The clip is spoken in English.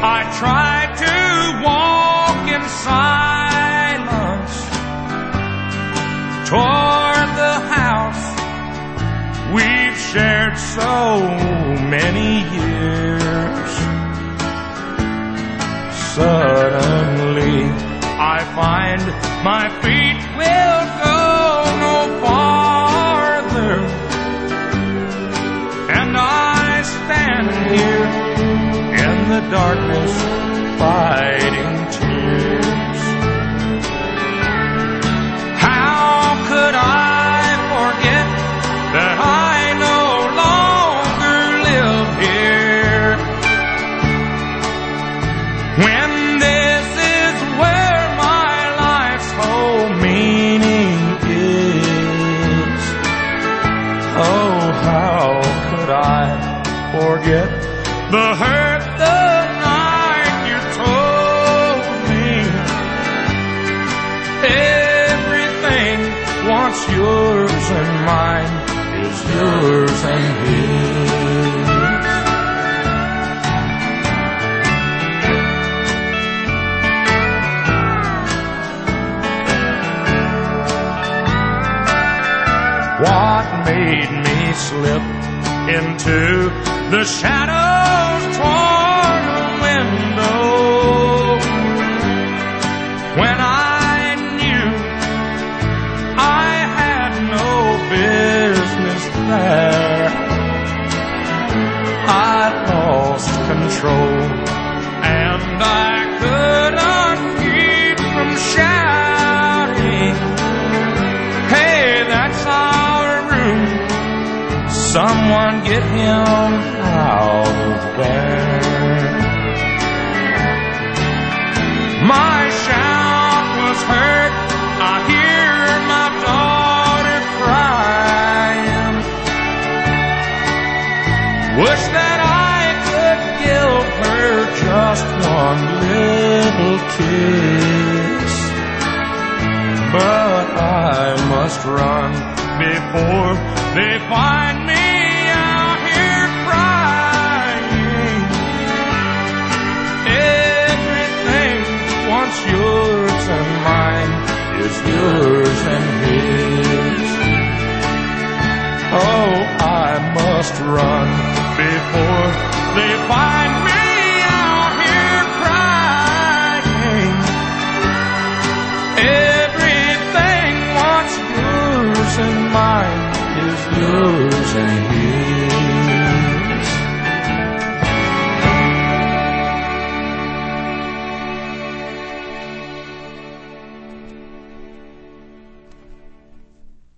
I try to walk in silence toward the house we've shared so many years. Suddenly I find my feet will go no farther, and I stand here in the darkness fighting tears. How could I forget that I no longer live here, when this is where my life's whole meaning is? Oh, how could I forget the hurt the night you told me everything once yours and mine is yours and his. What made me slip into the shadows toward the window when I knew I had no business there? I lost control and I couldn't keep from shouting, "Hey, that's our room. Someone get him out of there." My shout was heard. I hear my daughter crying. Wish that I could give her just one little kiss, but I must run before they find me out here crying. Everything once yours and mine is yours and his. Oh, I must run before they find me